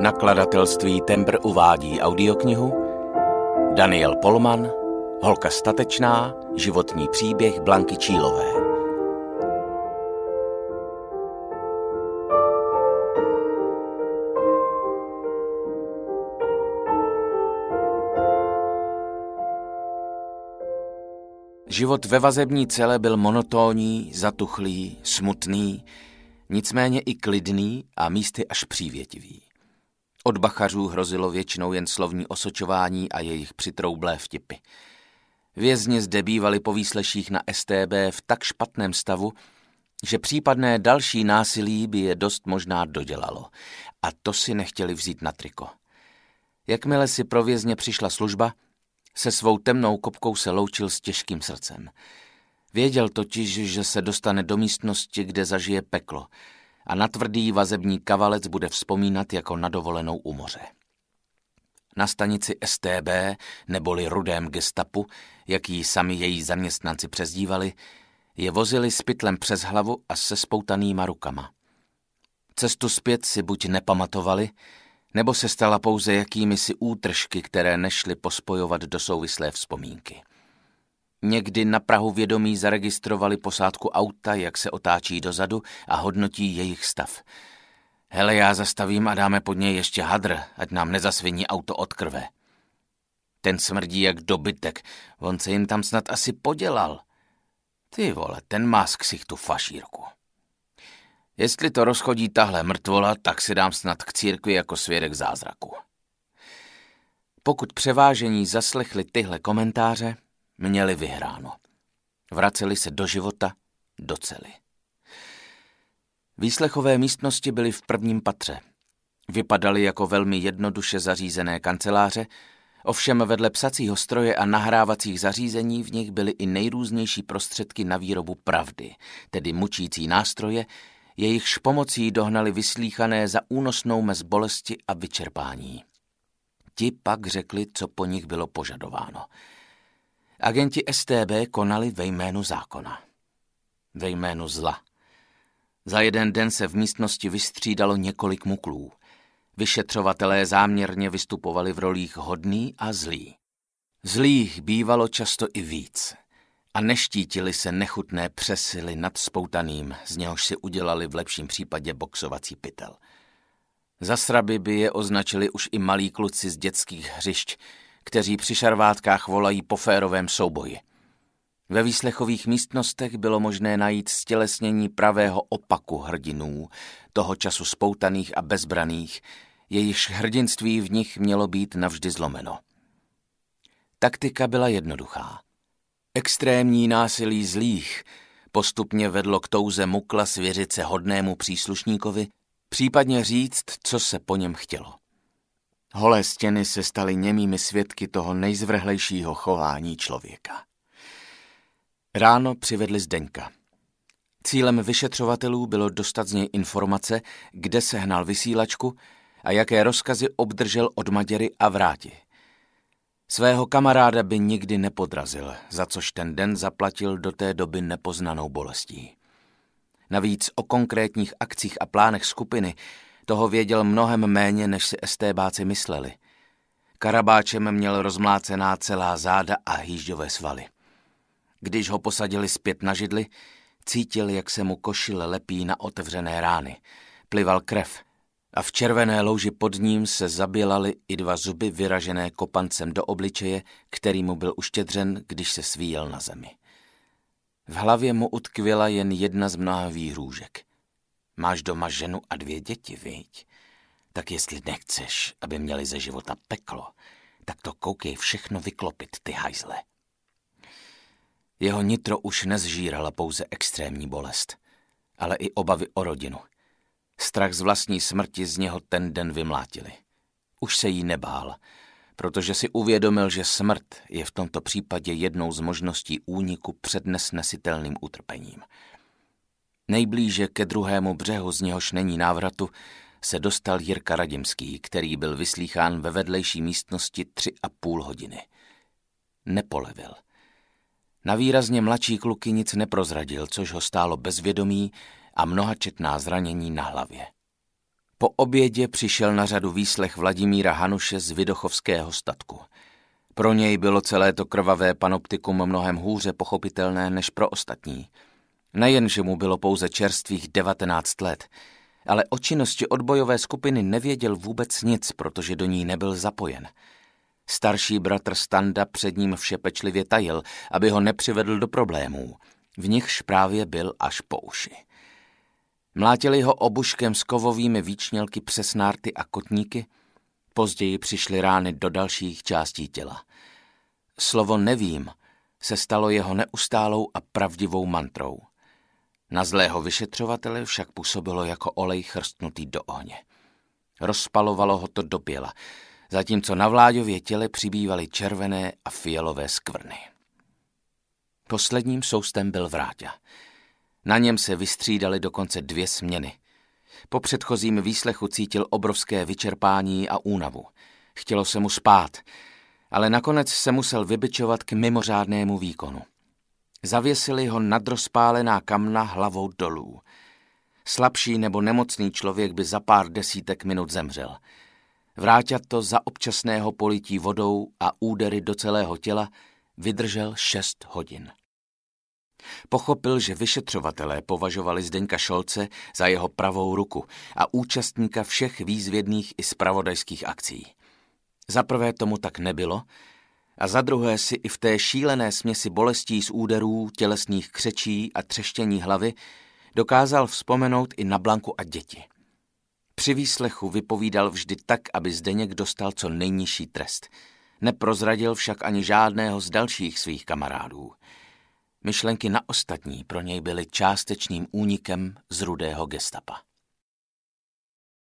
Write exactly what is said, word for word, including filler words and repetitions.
Nakladatelství Tembr uvádí audioknihu Daniel Polman, Holka statečná, životní příběh Blanky Čílové. Život ve vazební cele byl monotónní, zatuchlý, smutný, nicméně i klidný a místy až přívětivý. Od bachařů hrozilo většinou jen slovní osočování a jejich přitroublé vtipy. Vězni zde bývali po výsleších na S T B v tak špatném stavu, že případné další násilí by je dost možná dodělalo. A to si nechtěli vzít na triko. Jakmile si pro vězně přišla služba, se svou temnou kopkou se loučil s těžkým srdcem. Věděl totiž, že se dostane do místnosti, kde zažije peklo, a na tvrdý vazební kavalec bude vzpomínat jako na dovolenou u moře. Na stanici S T B, neboli Rudém gestapu, jak ji sami její zaměstnanci přezdívali, je vozili s pytlem přes hlavu a se spoutanýma rukama. Cestu zpět si buď nepamatovali, nebo se stala pouze jakýmisi útržky, které nešly pospojovat do souvislé vzpomínky. Někdy na prahu vědomí zaregistrovali posádku auta, jak se otáčí dozadu a hodnotí jejich stav. Hele, já zastavím a dáme pod něj ještě hadr, ať nám nezasviní auto od krve. Ten smrdí jak dobytek, on se jim tam snad asi podělal. Ty vole, ten má z ksichtu fašírku. Jestli to rozchodí tahle mrtvola, tak si dám snad k církvi jako svědek zázraku. Pokud převážení zaslechli tyhle komentáře, měli vyhráno. Vraceli se do života, do cely. Výslechové místnosti byly v prvním patře. Vypadaly jako velmi jednoduše zařízené kanceláře, ovšem vedle psacího stroje a nahrávacích zařízení v nich byly i nejrůznější prostředky na výrobu pravdy, tedy mučící nástroje, jejichž pomocí dohnali vyslíchané za únosnou mez bolesti a vyčerpání. Ti pak řekli, co po nich bylo požadováno. Agenti S T B konali ve jménu zákona. Ve jménu zla. Za jeden den se v místnosti vystřídalo několik muklů. Vyšetřovatelé záměrně vystupovali v rolích hodný a zlý. Zlých bývalo často i víc. A neštítili se nechutné přesily nad spoutaným, z něhož si udělali v lepším případě boxovací pytel. Za sraby by je označili už i malí kluci z dětských hřišť, kteří při šarvátkách volají po férovém souboji. Ve výslechových místnostech bylo možné najít stělesnění pravého opaku hrdinů, toho času spoutaných a bezbraných, jejichž hrdinství v nich mělo být navždy zlomeno. Taktika byla jednoduchá. Extrémní násilí zlých postupně vedlo k touze mukla svěřit se hodnému příslušníkovi, případně říct, co se po něm chtělo. Holé stěny se staly němými svědky toho nejzvrhlejšího chování člověka. Ráno přivedli Zdeňka. Cílem vyšetřovatelů bylo dostat z něj informace, kde sehnal vysílačku a jaké rozkazy obdržel od Maděry a Vráti. Svého kamaráda by nikdy nepodrazil, za což ten den zaplatil do té doby nepoznanou bolestí. Navíc o konkrétních akcích a plánech skupiny toho věděl mnohem méně, než si STBáci mysleli. Karabáčem měl rozmlácená celá záda a hýžďové svaly. Když ho posadili zpět na židli, cítil, jak se mu košile lepí na otevřené rány. Plival krev a v červené louži pod ním se zabělaly i dva zuby vyražené kopancem do obličeje, který mu byl uštědřen, když se svíjel na zemi. V hlavě mu utkvěla jen jedna z mnoha výhrůžek. Máš doma ženu a dvě děti, viď? Tak jestli nechceš, aby měli ze života peklo, tak to koukej všechno vyklopit, ty hajzle. Jeho nitro už nezžírala pouze extrémní bolest, ale i obavy o rodinu. Strach z vlastní smrti z něho ten den vymlátili. Už se jí nebál, protože si uvědomil, že smrt je v tomto případě jednou z možností úniku před nesnesitelným utrpením. Nejblíže ke druhému břehu, z něhož není návratu, se dostal Jirka Radimský, který byl vyslýchán ve vedlejší místnosti tři a půl hodiny. Nepolevil. Na výrazně mladší kluky nic neprozradil, což ho stálo bezvědomí a mnohačetná zranění na hlavě. Po obědě přišel na řadu výslech Vladimíra Hanuše z Vidochovského statku. Pro něj bylo celé to krvavé panoptikum mnohem hůře pochopitelné než pro ostatní. Nejen, že mu bylo pouze čerstvých devatenáct let, ale o činnosti odbojové skupiny nevěděl vůbec nic, protože do ní nebyl zapojen. Starší bratr Standa před ním vše pečlivě tajil, aby ho nepřivedl do problémů. V nichž právě byl až po uši. Mlátili ho obuškem s kovovými výčnělky přes nárty a kotníky, později přišly rány do dalších částí těla. Slovo nevím se stalo jeho neustálou a pravdivou mantrou. Na zlého vyšetřovatele však působilo jako olej chrstnutý do ohně. Rozpalovalo ho to do pěla, zatímco na Vláďově těle přibývaly červené a fialové skvrny. Posledním soustem byl Vráťa. Na něm se vystřídaly dokonce dvě směny. Po předchozím výslechu cítil obrovské vyčerpání a únavu. Chtělo se mu spát, ale nakonec se musel vybičovat k mimořádnému výkonu. Zavěsili ho nadrozpálená kamna hlavou dolů. Slabší nebo nemocný člověk by za pár desítek minut zemřel. Vráťa to za občasného polití vodou a údery do celého těla vydržel šest hodin. Pochopil, že vyšetřovatelé považovali Zdeňka Šolce za jeho pravou ruku a účastníka všech výzvědných i zpravodajských akcí. Za prvé tomu tak nebylo a za druhé si i v té šílené směsi bolestí z úderů, tělesných křečí a třeštění hlavy dokázal vzpomenout i na Blanku a děti. Při výslechu vypovídal vždy tak, aby Zdeněk dostal co nejnižší trest. Neprozradil však ani žádného z dalších svých kamarádů. Myšlenky na ostatní pro něj byly částečným únikem z rudého gestapa.